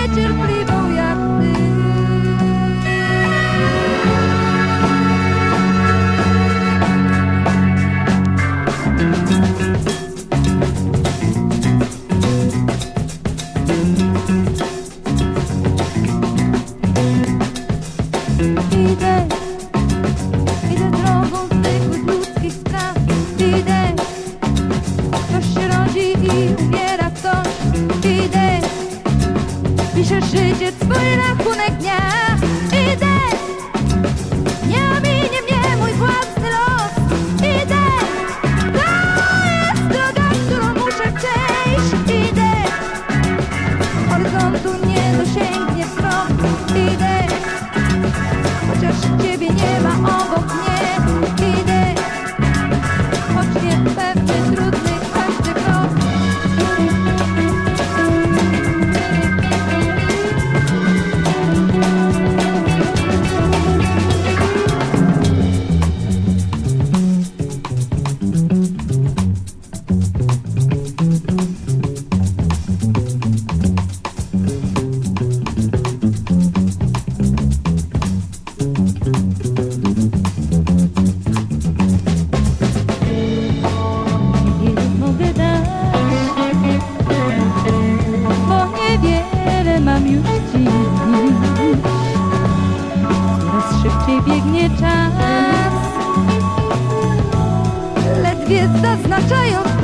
niecierpliwą jak ty. Idę drogą zwykłych ludzkich spraw. Idę, ktoś się rodzi i umiera ktoś. Idę, piszę życie, swój rachunek dnia. Idę, nie ominie mnie mój własny los. Idę, to jest droga, którą muszę przejść. Idę, horyzontu nie dosięgnie wzrok. Idę, chociaż ciebie nie ma obok mnie. Idę, choć niepewny, trudny każdy krok. Mam już dziś, coraz szybciej biegnie czas, ledwie zaznaczając